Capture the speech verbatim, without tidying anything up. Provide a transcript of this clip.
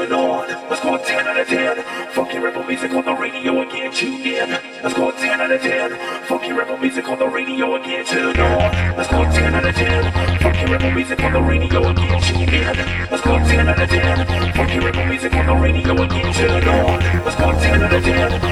turn on. Let's go ten out of ten. Funky rebel music on the radio again, tune in. Let's go ten out of ten. Funky rebel music on the radio again, turn on. Let's go ten out of ten. Funky rebel music on the radio again, tune in. Let's go ten out of ten. Funky rebel music on the radio again, turn on. Let's go ten out of ten.